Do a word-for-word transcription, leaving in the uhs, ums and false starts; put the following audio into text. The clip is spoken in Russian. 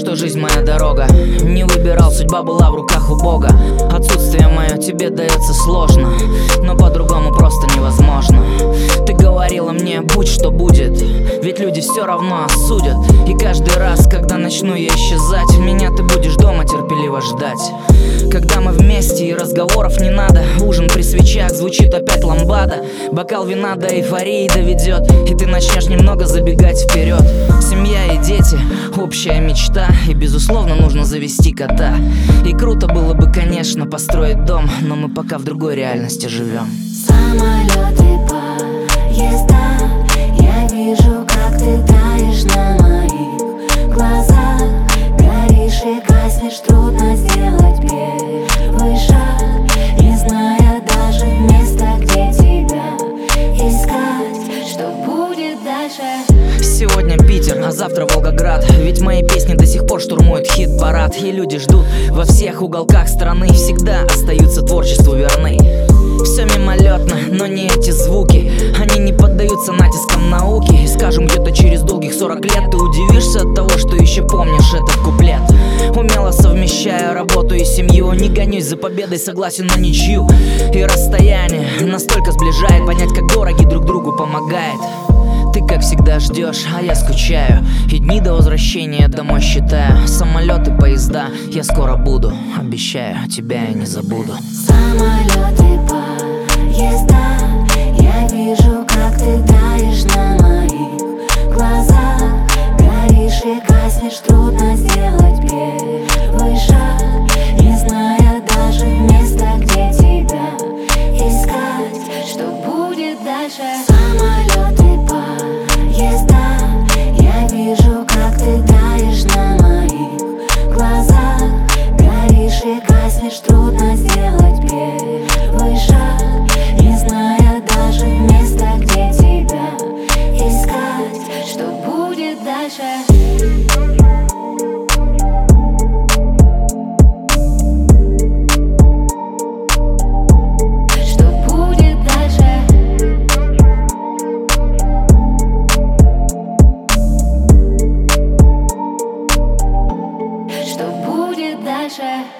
что жизнь моя дорога. Не выбирал, судьба была в руках у Бога. Отсутствие мое тебе дается сложно, но по-другому просто невозможно. Ты говорила мне, будь что будет, ведь люди все равно осудят. И каждый раз, когда начну я исчезать, меня ты будешь дома терпеливо ждать. Когда мы вместе и разговоров не надо, ужин при свечах, звучит опять ламбада. Бокал вина до эйфории доведет, и ты начнешь немного забегать вперед. Семья и дети, общая мечта, и безусловно нужно завести кота. И круто было бы, конечно, построить дом, но мы пока в другой реальности живем. Самолеты, поезда, я вижу, как ты таешь на моих глазах. Горишь и гаснешь, трудно сделать первый шаг, не зная даже места, где тебя искать. Что будет дальше? Сегодня Питер, а завтра Волгоград. Ведь мои песни до сих пор штурмуют хит-парад. И люди ждут во всех уголках страны, всегда остаются творчеству верны. Все мимолетно, но не эти звуки, они не поддаются натискам науки. И скажем, где-то через долгих сорок лет ты удивишься от того, что еще помнишь этот куплет. Умело совмещаю работу и семью, не гонюсь за победой, согласен на ничью. И расстояние настолько сближает, понять, как дороги друг другу помогает. Ты, как всегда, ждешь, а я скучаю, и дни до возвращения домой считаю. Самолеты, поезда, я скоро буду, обещаю, тебя я не забуду. Самолеты, поезда, я вижу, как ты таешь на моих глазах. Горишь и гаснешь, трудно сделать первый шаг, не зная даже места, где тебя искать. Что будет дальше? Самолеты, поезда, я вижу, как ты таешь на моих глазах. Горишь и гаснешь, трудно сделать первый шаг, не зная даже места, где тебя искать. Что будет дальше? Что будет дальше?